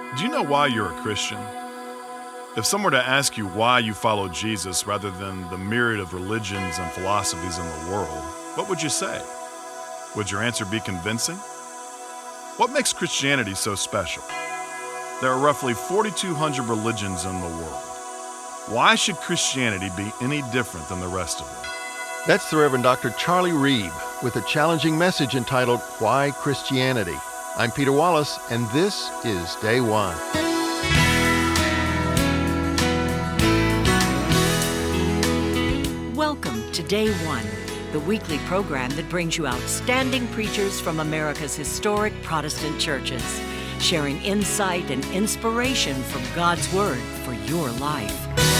Do you know why you're a Christian? If someone were to ask you why you follow Jesus rather than the myriad of religions and philosophies in the world, what would you say? Would your answer be convincing? What makes Christianity so special? There are roughly 4,200 religions in the world. Why should Christianity be any different than the rest of them? That's the Reverend Dr. Charlie Reeb with a challenging message entitled, Why Christianity? I'm Peter Wallace, and this is Day One. Welcome to Day One, the weekly program that brings you outstanding preachers from America's historic Protestant churches, sharing insight and inspiration from God's Word for your life.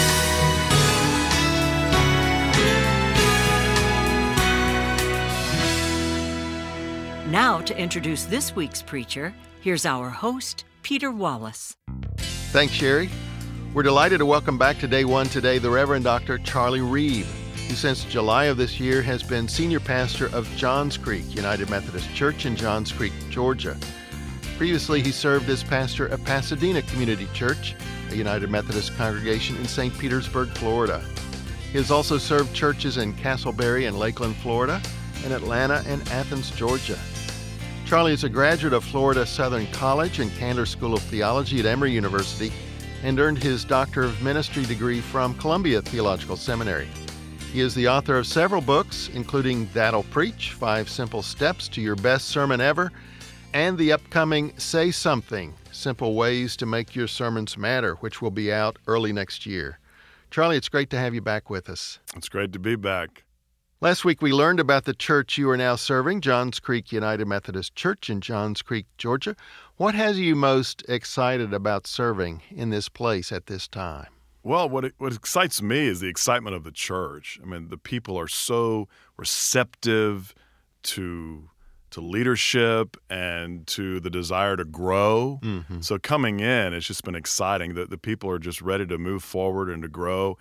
Now, to introduce this week's preacher, here's our host, Peter Wallace. Thanks, Sherry. We're delighted to welcome back to Day One today the Reverend Dr. Charlie Reeb, who since July of this year has been senior pastor of Johns Creek United Methodist Church in Johns Creek, Georgia. Previously, he served as pastor of Pasadena Community Church, a United Methodist congregation in St. Petersburg, Florida. He has also served churches in Castleberry and Lakeland, Florida, and Atlanta and Athens, Georgia. Charlie is a graduate of Florida Southern College and Candler School of Theology at Emory University and earned his Doctor of Ministry degree from Columbia Theological Seminary. He is the author of several books, including That'll Preach, 5 Simple Steps to Your Best Sermon Ever, and the upcoming Say Something, Simple Ways to Make Your Sermons Matter, which will be out early next year. Charlie, it's great to have you back with us. It's great to be back. Last week, we learned about the church you are now serving, Johns Creek United Methodist Church in Johns Creek, Georgia. What has you most excited about serving in this place at this time? Well, what excites me is the excitement of the church. I mean, the people are so receptive to leadership and to the desire to grow. Mm-hmm. So coming in, it's just been exciting. The people are just ready to move forward and to grow.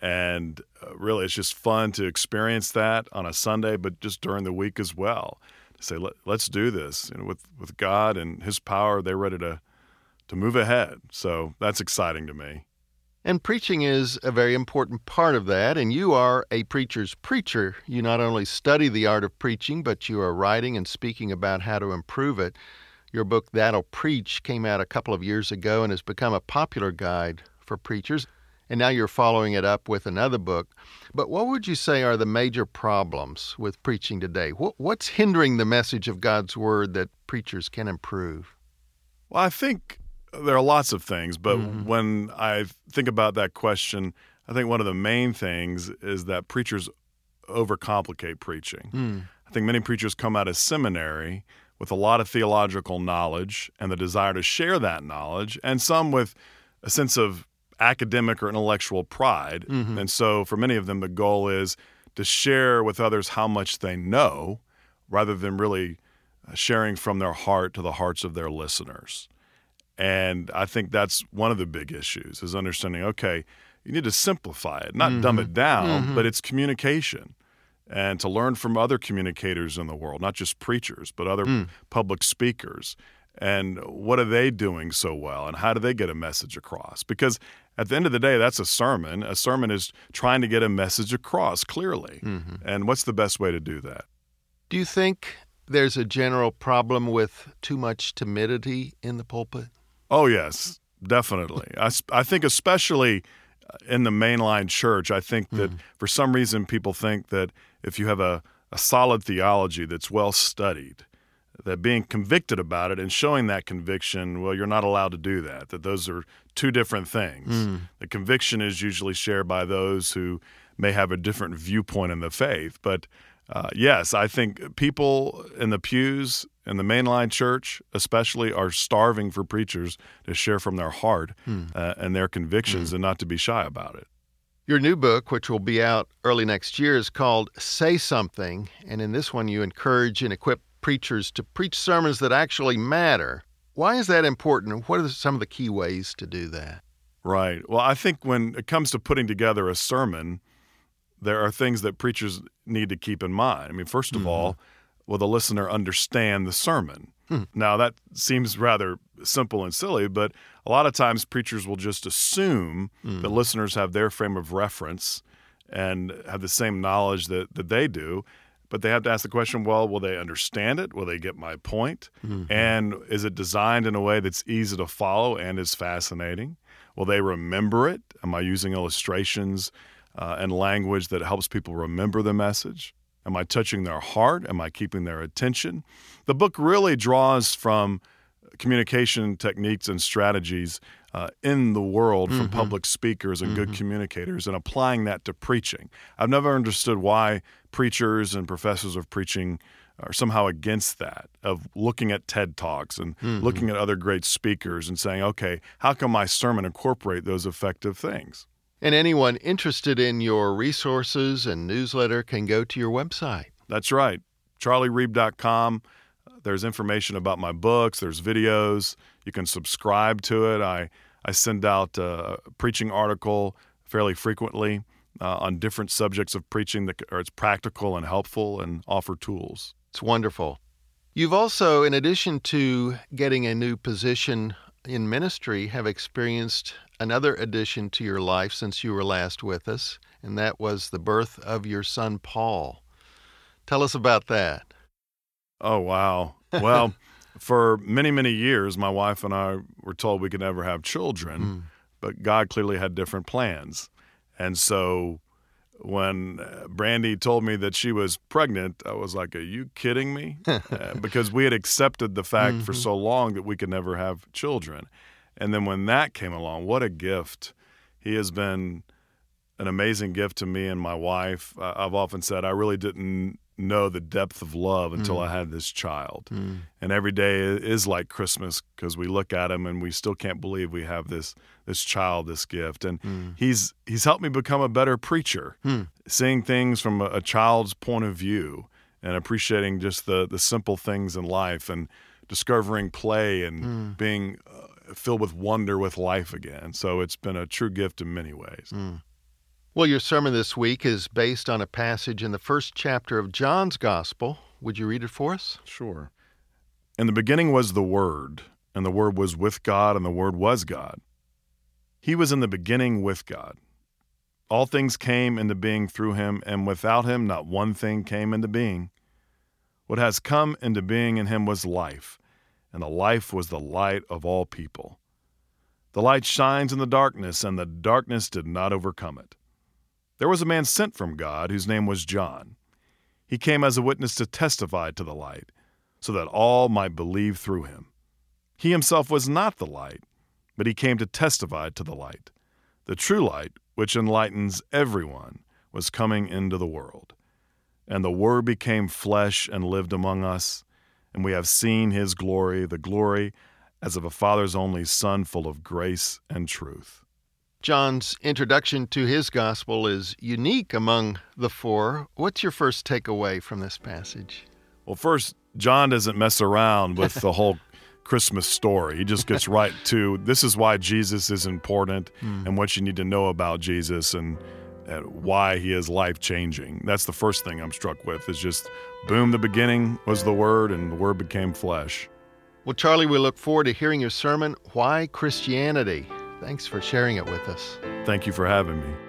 And really, it's just fun to experience that on a Sunday, but just during the week as well. To say, let's do this. And with God and His power, they're ready to move ahead. So that's exciting to me. And preaching is a very important part of that. And you are a preacher's preacher. You not only study the art of preaching, but you are writing and speaking about how to improve it. Your book, That'll Preach, came out a couple of years ago and has become a popular guide for preachers. And now you're following it up with another book. But what would you say are the major problems with preaching today? What's hindering the message of God's Word that preachers can improve? Well, I think there are lots of things, but when I think about that question, I think one of the main things is that preachers overcomplicate preaching. I think many preachers come out of seminary with a lot of theological knowledge and the desire to share that knowledge, and some with a sense of academic or intellectual pride. And so for many of them, the goal is to share with others how much they know rather than really sharing from their heart to the hearts of their listeners. And I think that's one of the big issues is understanding, okay, you need to simplify it, not dumb it down, but it's communication. And to learn from other communicators in the world, not just preachers, but other public speakers. And what are they doing so well? And how do they get a message across? Because at the end of the day, that's a sermon. A sermon is trying to get a message across clearly. And what's the best way to do that? Do you think there's a general problem with too much timidity in the pulpit? Oh, yes, definitely. I think especially in the mainline church, I think that for some reason people think that if you have a solid theology that's well studied, that being convicted about it and showing that conviction, well, you're not allowed to do that, that those are two different things. The conviction is usually shared by those who may have a different viewpoint in the faith. But yes, I think people in the pews in the mainline church especially are starving for preachers to share from their heart and their convictions and not to be shy about it. Your new book, which will be out early next year, is called Say Something. And in this one, you encourage and equip preachers to preach sermons that actually matter. Why is that important? What are some of the key ways to do that? Right. Well, I think when it comes to putting together a sermon, there are things that preachers need to keep in mind. I mean, first of all, will the listener understand the sermon? Now, that seems rather simple and silly, but a lot of times preachers will just assume that listeners have their frame of reference and have the same knowledge that they do. But they have to ask the question, well, will they understand it? Will they get my point? And is it designed in a way that's easy to follow and is fascinating? Will they remember it? Am I using illustrations and language that helps people remember the message? Am I touching their heart? Am I keeping their attention? The book really draws from communication techniques and strategies in the world from public speakers and good communicators and applying that to preaching. I've never understood why preachers and professors of preaching are somehow against that, of looking at TED Talks and looking at other great speakers and saying, okay, how can my sermon incorporate those effective things? And anyone interested in your resources and newsletter can go to your website. That's right, charliereeb.com. There's information about my books. There's videos. You can subscribe to it. I send out a preaching article fairly frequently on different subjects of preaching that it's practical and helpful and offer tools. It's wonderful. You've also, in addition to getting a new position in ministry, have experienced another addition to your life since you were last with us, and that was the birth of your son, Paul. Tell us about that. Oh, wow. Well, for many, many years, my wife and I were told we could never have children, but God clearly had different plans. And so when Brandy told me that she was pregnant, I was like, are you kidding me? Because we had accepted the fact for so long that we could never have children. And then when that came along, what a gift. He has been an amazing gift to me and my wife. I've often said I really didn't know the depth of love until I had this child. And every day is like Christmas because we look at him and we still can't believe we have this child, this gift. And he's helped me become a better preacher, seeing things from a child's point of view and appreciating just the simple things in life and discovering play and being filled with wonder with life again. So it's been a true gift in many ways. Well, your sermon this week is based on a passage in the first chapter of John's Gospel. Would you read it for us? Sure. In the beginning was the Word, and the Word was with God, and the Word was God. He was in the beginning with God. All things came into being through him, and without him not one thing came into being. What has come into being in him was life, and the life was the light of all people. The light shines in the darkness, and the darkness did not overcome it. There was a man sent from God whose name was John. He came as a witness to testify to the light, so that all might believe through him. He himself was not the light, but he came to testify to the light. The true light, which enlightens everyone, was coming into the world. And the Word became flesh and lived among us, and we have seen his glory, the glory as of a Father's only Son, full of grace and truth. John's introduction to his gospel is unique among the four. What's your first takeaway from this passage? Well, first, John doesn't mess around with the whole Christmas story. He just gets right to this is why Jesus is important and what you need to know about Jesus and why he is life-changing. That's the first thing I'm struck with is just, boom, the beginning was the Word and the Word became flesh. Well, Charlie, we look forward to hearing your sermon, Why Christianity? Thanks for sharing it with us. Thank you for having me.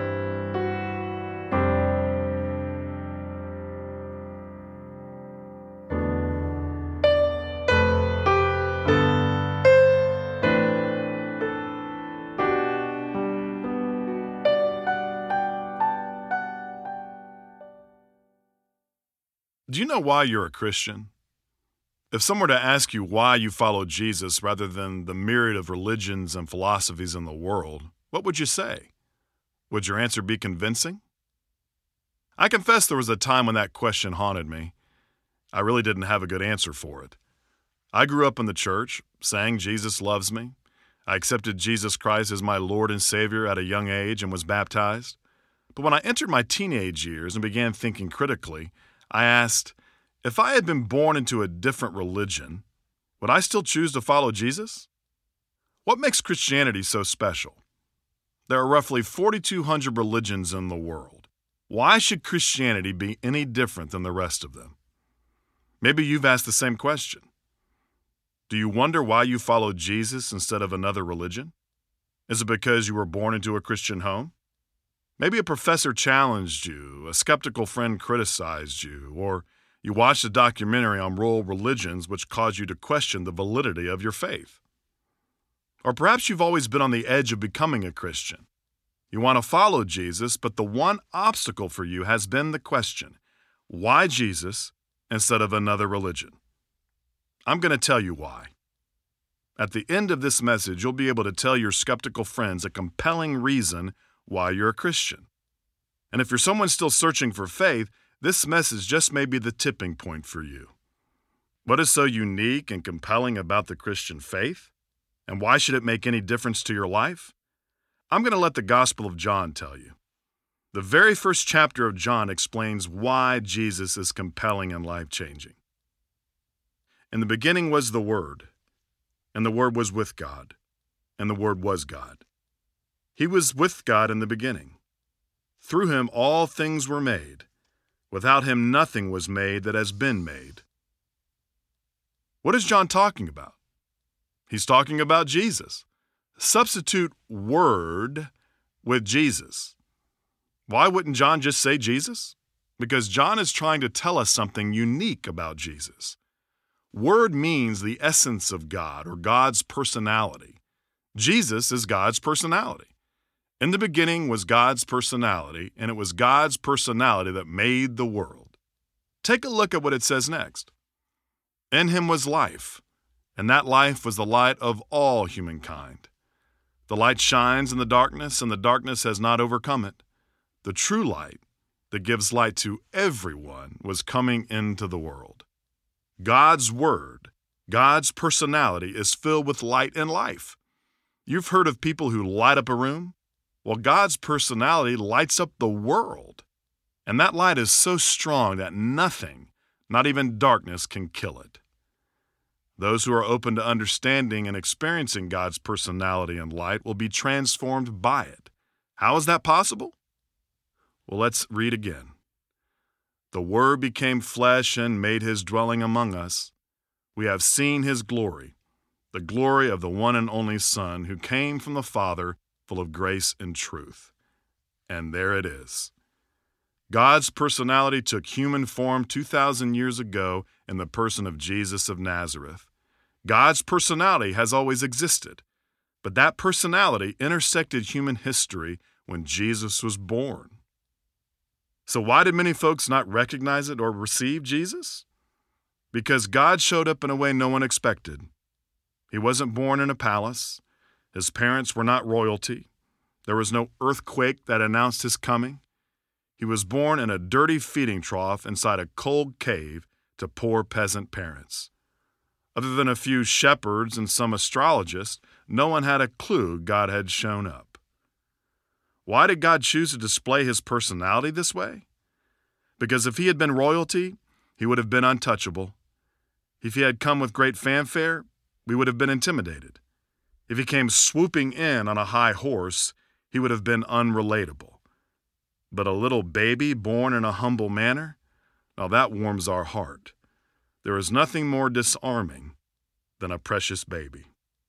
Do you know why you're a Christian? If someone were to ask you why you follow Jesus rather than the myriad of religions and philosophies in the world, what would you say? Would your answer be convincing? I confess there was a time when that question haunted me. I really didn't have a good answer for it. I grew up in the church, sang Jesus Loves Me. I accepted Jesus Christ as my Lord and Savior at a young age and was baptized. But when I entered my teenage years and began thinking critically, I asked, if I had been born into a different religion, would I still choose to follow Jesus? What makes Christianity so special? There are roughly 4,200 religions in the world. Why should Christianity be any different than the rest of them? Maybe you've asked the same question. Do you wonder why you follow Jesus instead of another religion? Is it because you were born into a Christian home? Maybe a professor challenged you, a skeptical friend criticized you, or you watched a documentary on world religions which caused you to question the validity of your faith. Or perhaps you've always been on the edge of becoming a Christian. You want to follow Jesus, but the one obstacle for you has been the question, why Jesus instead of another religion? I'm going to tell you why. At the end of this message, you'll be able to tell your skeptical friends a compelling reason why you're a Christian. And if you're someone still searching for faith, this message just may be the tipping point for you. What is so unique and compelling about the Christian faith? And why should it make any difference to your life? I'm going to let the Gospel of John tell you. The very first chapter of John explains why Jesus is compelling and life-changing. In the beginning was the Word, and the Word was with God, and the Word was God. He was with God in the beginning. Through him all things were made. Without him nothing was made that has been made. What is John talking about? He's talking about Jesus. Substitute Word with Jesus. Why wouldn't John just say Jesus? Because John is trying to tell us something unique about Jesus. Word means the essence of God or God's personality. Jesus is God's personality. In the beginning was God's personality, and it was God's personality that made the world. Take a look at what it says next. In him was life, and that life was the light of all humankind. The light shines in the darkness, and the darkness has not overcome it. The true light that gives light to everyone was coming into the world. God's Word, God's personality is filled with light and life. You've heard of people who light up a room? Well, God's personality lights up the world. And that light is so strong that nothing, not even darkness, can kill it. Those who are open to understanding and experiencing God's personality and light will be transformed by it. How is that possible? Well, let's read again. The Word became flesh and made his dwelling among us. We have seen his glory, the glory of the one and only Son who came from the Father, full of grace and truth. And there it is. God's personality took human form 2,000 years ago in the person of Jesus of Nazareth. God's personality has always existed, but that personality intersected human history when Jesus was born. So why did many folks not recognize it or receive Jesus? Because God showed up in a way no one expected. He wasn't born in a palace. His parents were not royalty. There was no earthquake that announced his coming. He was born in a dirty feeding trough inside a cold cave to poor peasant parents. Other than a few shepherds and some astrologists, no one had a clue God had shown up. Why did God choose to display his personality this way? Because if he had been royalty, he would have been untouchable. If he had come with great fanfare, we would have been intimidated. If he came swooping in on a high horse, he would have been unrelatable. But a little baby born in a humble manner, now that warms our heart. There is nothing more disarming than a precious baby.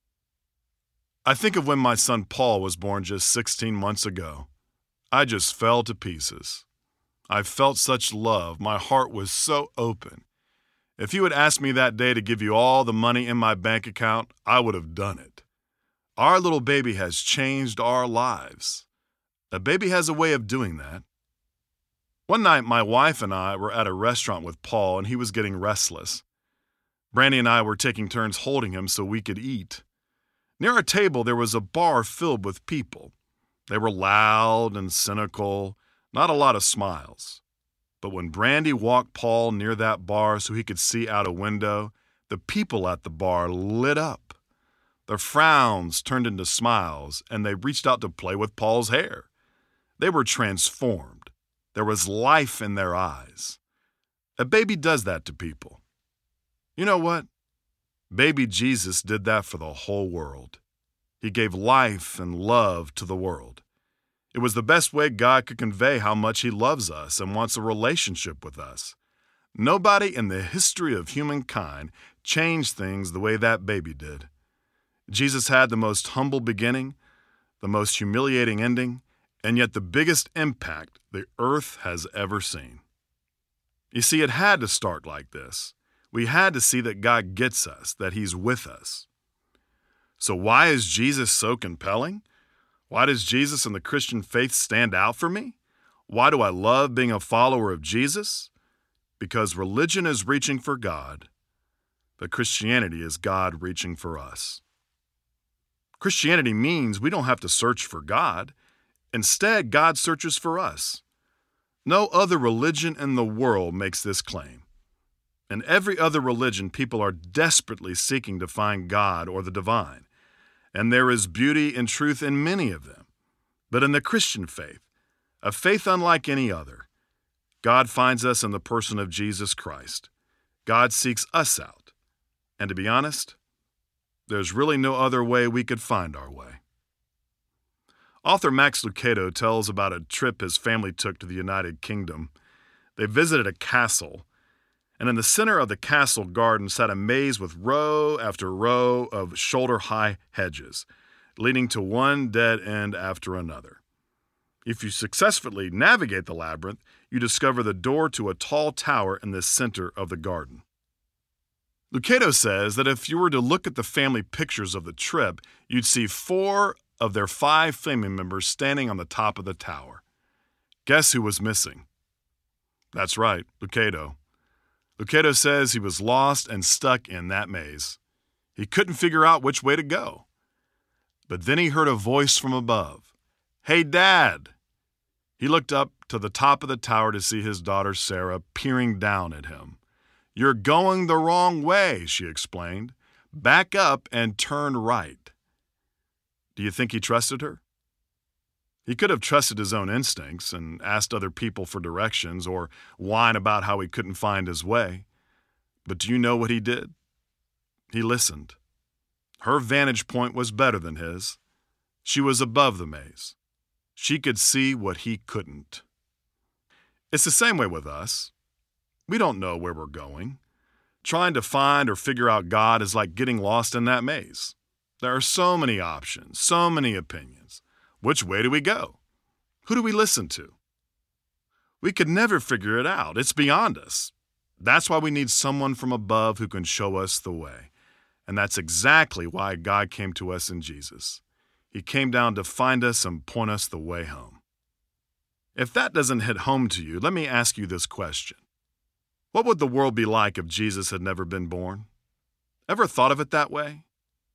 I think of when my son Paul was born just 16 months ago. I just fell to pieces. I felt such love. My heart was so open. If you had asked me that day to give you all the money in my bank account, I would have done it. Our little baby has changed our lives. A baby has a way of doing that. One night, my wife and I were at a restaurant with Paul, and he was getting restless. Brandy and I were taking turns holding him so we could eat. Near our table, there was a bar filled with people. They were loud and cynical, not a lot of smiles. But when Brandy walked Paul near that bar so he could see out a window, the people at the bar lit up. Their frowns turned into smiles, and they reached out to play with Paul's hair. They were transformed. There was life in their eyes. A baby does that to people. You know what? Baby Jesus did that for the whole world. He gave life and love to the world. It was the best way God could convey how much he loves us and wants a relationship with us. Nobody in the history of humankind change things the way that baby did. Jesus had the most humble beginning, the most humiliating ending, and yet the biggest impact the earth has ever seen. You see, it had to start like this. We had to see that God gets us, that He's with us. So why is Jesus so compelling? Why does Jesus and the Christian faith stand out for me? Why do I love being a follower of Jesus? Because religion is reaching for God, but Christianity is God reaching for us. Christianity means we don't have to search for God. Instead, God searches for us. No other religion in the world makes this claim. In every other religion, people are desperately seeking to find God or the divine, and there is beauty and truth in many of them. But in the Christian faith, a faith unlike any other, God finds us in the person of Jesus Christ. God seeks us out. And to be honest, there's really no other way we could find our way. Author Max Lucado tells about a trip his family took to the United Kingdom. They visited a castle, and in the center of the castle garden sat a maze with row after row of shoulder-high hedges, leading to one dead end after another. If you successfully navigate the labyrinth, you discover the door to a tall tower in the center of the garden. Lucado says that if you were to look at the family pictures of the trip, you'd see 4 of their 5 family members standing on the top of the tower. Guess who was missing? That's right, Lucado. Lucado says he was lost and stuck in that maze. He couldn't figure out which way to go. But then he heard a voice from above. "Hey, Dad!" He looked up to the top of the tower to see his daughter Sarah peering down at him. "You're going the wrong way," she explained. "Back up and turn right." Do you think he trusted her? He could have trusted his own instincts and asked other people for directions or whine about how he couldn't find his way. But do you know what he did? He listened. Her vantage point was better than his. She was above the maze. She could see what he couldn't. It's the same way with us. We don't know where we're going. Trying to find or figure out God is like getting lost in that maze. There are so many options, so many opinions. Which way do we go? Who do we listen to? We could never figure it out. It's beyond us. That's why we need someone from above who can show us the way. And that's exactly why God came to us in Jesus. He came down to find us and point us the way home. If that doesn't hit home to you, let me ask you this question. What would the world be like if Jesus had never been born? Ever thought of it that way?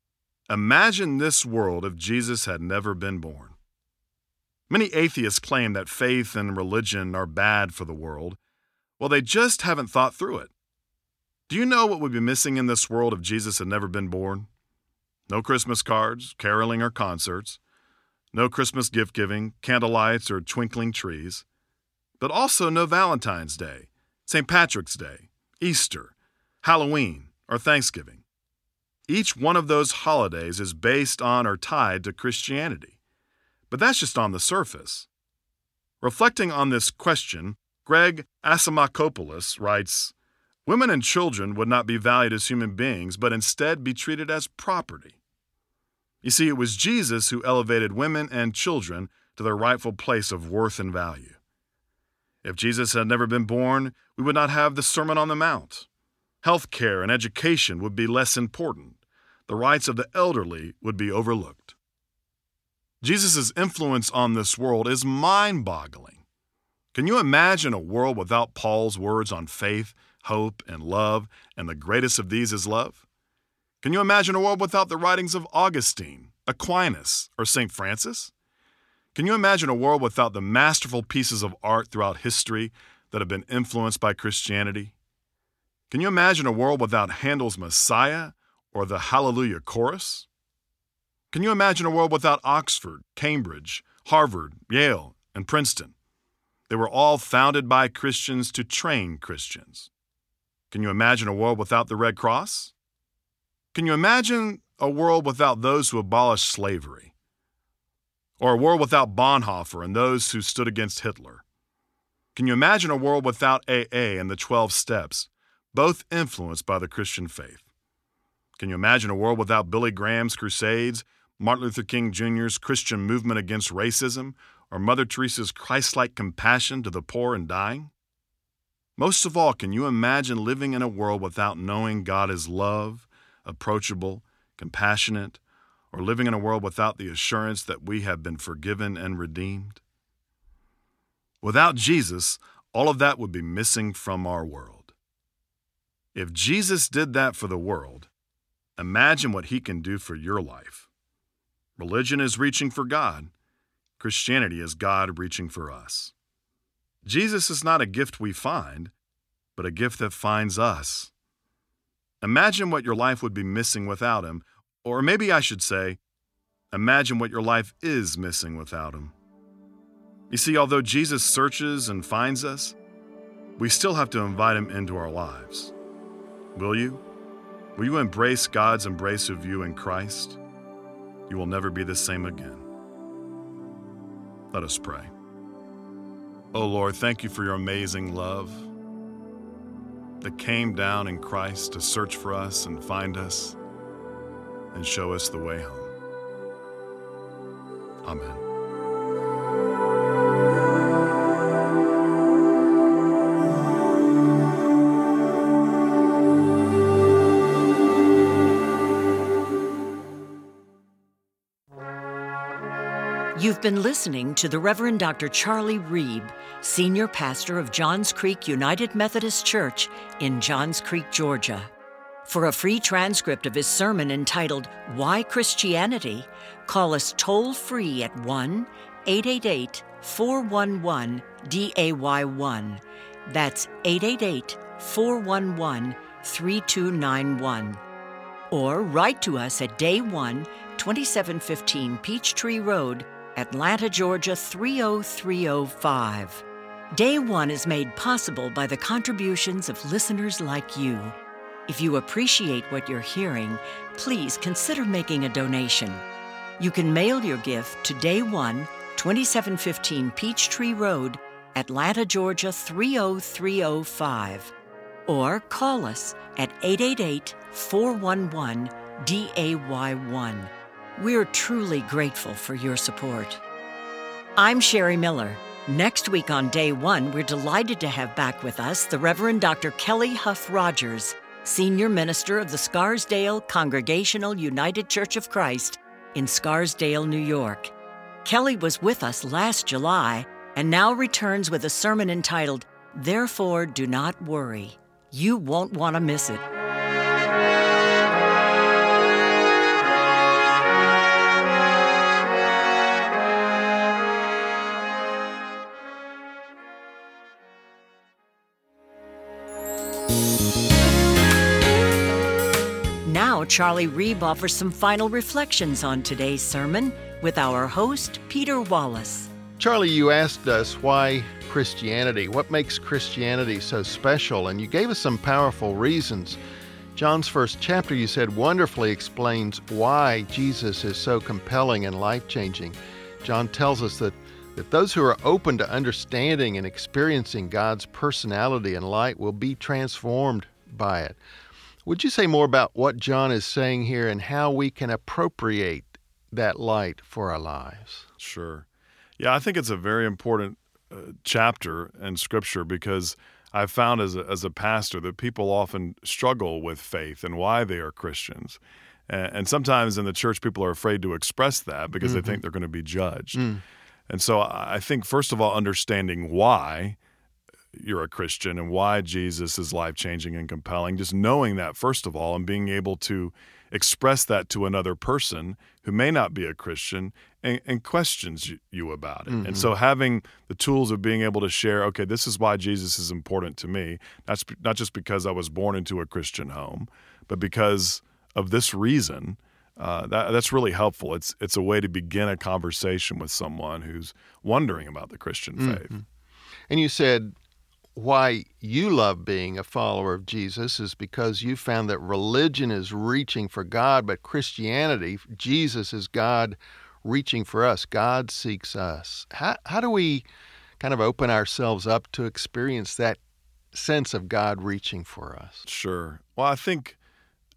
Imagine this world if Jesus had never been born. Many atheists claim that faith and religion are bad for the world. Well, they just haven't thought through it. Do you know what would be missing in this world if Jesus had never been born? No Christmas cards, caroling, or concerts. No Christmas gift-giving, candlelights, or twinkling trees. But also no Valentine's Day, St. Patrick's Day, Easter, Halloween, or Thanksgiving. Each one of those holidays is based on or tied to Christianity. But that's just on the surface. Reflecting on this question, Greg Asimakopoulos writes, "Women and children would not be valued as human beings, but instead be treated as property." You see, it was Jesus who elevated women and children to their rightful place of worth and value. If Jesus had never been born, we would not have the Sermon on the Mount. Health care and education would be less important. The rights of the elderly would be overlooked. Jesus' influence on this world is mind-boggling. Can you imagine a world without Paul's words on faith, hope, and love, and the greatest of these is love? Can you imagine a world without the writings of Augustine, Aquinas, or St. Francis? Can you imagine a world without the masterful pieces of art throughout history that have been influenced by Christianity? Can you imagine a world without Handel's Messiah or the Hallelujah Chorus? Can you imagine a world without Oxford, Cambridge, Harvard, Yale, and Princeton? They were all founded by Christians to train Christians. Can you imagine a world without the Red Cross? Can you imagine a world without those who abolished slavery? Or a world without Bonhoeffer and those who stood against Hitler? Can you imagine a world without AA and the 12 Steps, both influenced by the Christian faith? Can you imagine a world without Billy Graham's crusades, Martin Luther King Jr.'s Christian movement against racism, or Mother Teresa's Christ-like compassion to the poor and dying? Most of all, can you imagine living in a world without knowing God is love, approachable, compassionate, or living in a world without the assurance that we have been forgiven and redeemed? Without Jesus, all of that would be missing from our world. If Jesus did that for the world, imagine what he can do for your life. Religion is reaching for God. Christianity is God reaching for us. Jesus is not a gift we find, but a gift that finds us. Imagine what your life would be missing without him, or maybe I should say, imagine what your life is missing without him. You see, although Jesus searches and finds us, we still have to invite him into our lives. Will you? Will you embrace God's embrace of you in Christ? You will never be the same again. Let us pray. Oh Lord, thank you for your amazing love that came down in Christ to search for us and find us and show us the way home. Amen. You've been listening to the Reverend Dr. Charlie Reeb, Senior Pastor of Johns Creek United Methodist Church in Johns Creek, Georgia. For a free transcript of his sermon entitled, Why Christianity?, call us toll-free at 1-888-411-DAY1. That's 888-411-3291. Or write to us at Day 1, 2715 Peachtree Road, Atlanta, Georgia 30305. Day 1 is made possible by the contributions of listeners like you. If you appreciate what you're hearing, please consider making a donation. You can mail your gift to Day 1, 2715 Peachtree Road, Atlanta, Georgia 30305. Or call us at 888-411-DAY1. We're truly grateful for your support. I'm Sherry Miller. Next week on Day 1, we're delighted to have back with us the Reverend Dr. Kelly Huff Rogers, Senior Minister of the Scarsdale Congregational United Church of Christ in Scarsdale, New York. Kelly was with us last July and now returns with a sermon entitled, Therefore Do Not Worry. You won't want to miss it. Now, Charlie Reeb offers some final reflections on today's sermon with our host, Peter Wallace. Charlie, you asked us why Christianity, what makes Christianity so special, and you gave us some powerful reasons. John's first chapter, you said, wonderfully explains why Jesus is so compelling and life-changing. John tells us that those who are open to understanding and experiencing God's personality and light will be transformed by it. Would you say more about what John is saying here and how we can appropriate that light for our lives? Sure. Yeah, I think it's a very important chapter in Scripture because I've found as a pastor that people often struggle with faith and why they are Christians. And sometimes in the church, people are afraid to express that because they think they're going to be judged. And so I think, first of all, understanding why you're a Christian and why Jesus is life-changing and compelling, just knowing that, first of all, and being able to express that to another person who may not be a Christian and questions you about it. And so having the tools of being able to share, okay, this is why Jesus is important to me. That's not just because I was born into a Christian home, but because of this reason. That's really helpful. It's a way to begin a conversation with someone who's wondering about the Christian faith. And you said why you love being a follower of Jesus is because you found that religion is reaching for God, but Christianity, Jesus is God reaching for us. God seeks us. How do we kind of open ourselves up to experience that sense of God reaching for us? Sure. Well, I think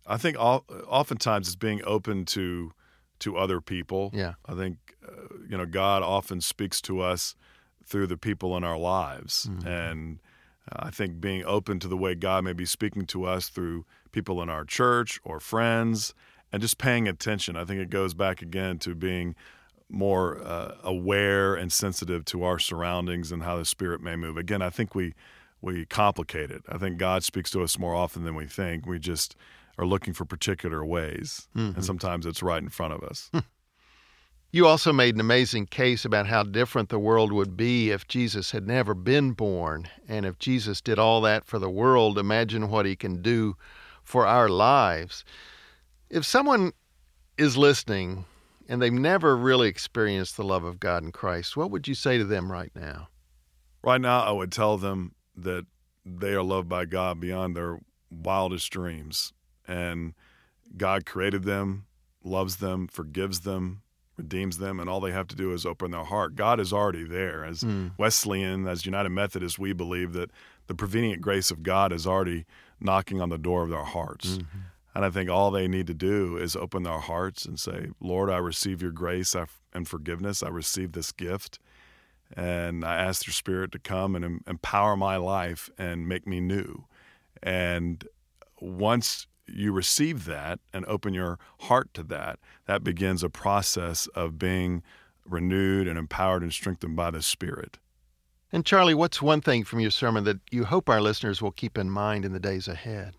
I think oftentimes it's being open to other people. Yeah. I think God often speaks to us through the people in our lives, and I think being open to the way God may be speaking to us through people in our church or friends, and just paying attention. I think it goes back again to being more aware and sensitive to our surroundings and how the Spirit may move. Again, I think we complicate it. I think God speaks to us more often than we think. We just are looking for particular ways, and sometimes it's right in front of us. You also made an amazing case about how different the world would be if Jesus had never been born. And if Jesus did all that for the world, imagine what he can do for our lives. If someone is listening and they've never really experienced the love of God in Christ, what would you say to them right now? Right now, I would tell them that they are loved by God beyond their wildest dreams. And God created them, loves them, forgives them, redeems them, and all they have to do is open their heart. God is already there. As Wesleyan, as United Methodist, we believe that the prevenient grace of God is already knocking on the door of their hearts. And I think all they need to do is open their hearts and say, Lord, I receive your grace and forgiveness. I receive this gift. And I ask your Spirit to come and empower my life and make me new. And once you receive that and open your heart to that, that begins a process of being renewed and empowered and strengthened by the Spirit. And Charlie, what's one thing from your sermon that you hope our listeners will keep in mind in the days ahead?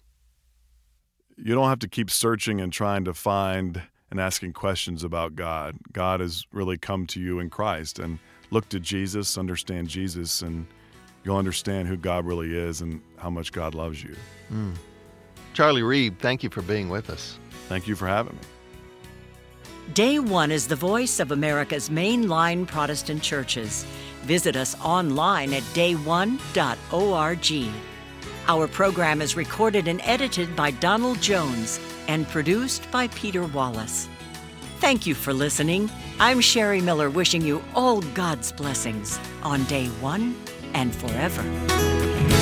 You don't have to keep searching and trying to find and asking questions about God. God has really come to you in Christ, and look to Jesus, understand Jesus, and you'll understand who God really is and how much God loves you. Charlie Reeb, thank you for being with us. Thank you for having me. Day One is the voice of America's mainline Protestant churches. Visit us online at dayone.org. Our program is recorded and edited by Donald Jones and produced by Peter Wallace. Thank you for listening. I'm Sherry Miller, wishing you all God's blessings on Day One and forever.